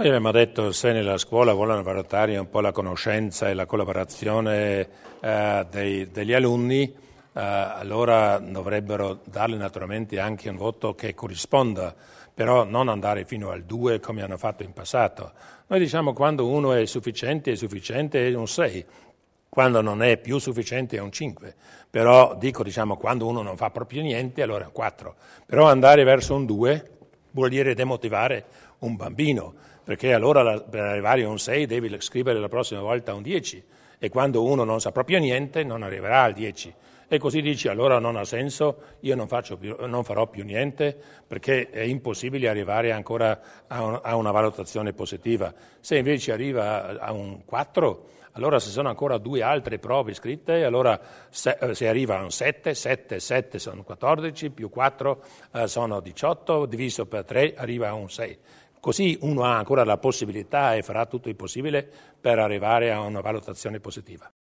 Noi abbiamo detto se nella scuola vogliono valutare un po' la conoscenza e la collaborazione degli alunni, allora dovrebbero dargli naturalmente anche un voto che corrisponda, però non andare fino al 2 come hanno fatto in passato. Noi diciamo quando uno è sufficiente è un 6. Quando non è più sufficiente è un 5, però diciamo quando uno non fa proprio niente allora è un 4. Però andare verso un 2 vuol dire demotivare un bambino, perché allora per arrivare a un 6 devi scrivere la prossima volta un 10 e quando uno non sa proprio niente non arriverà al 10. E così dici allora non ha senso, io non farò più niente perché è impossibile arrivare ancora a una valutazione positiva. Se invece arriva a un 4, allora se sono ancora 2 altre prove scritte, allora se arriva a un 7 sono 14, più 4 sono 18, diviso per 3 arriva a un 6. Così uno ha ancora la possibilità e farà tutto il possibile per arrivare a una valutazione positiva.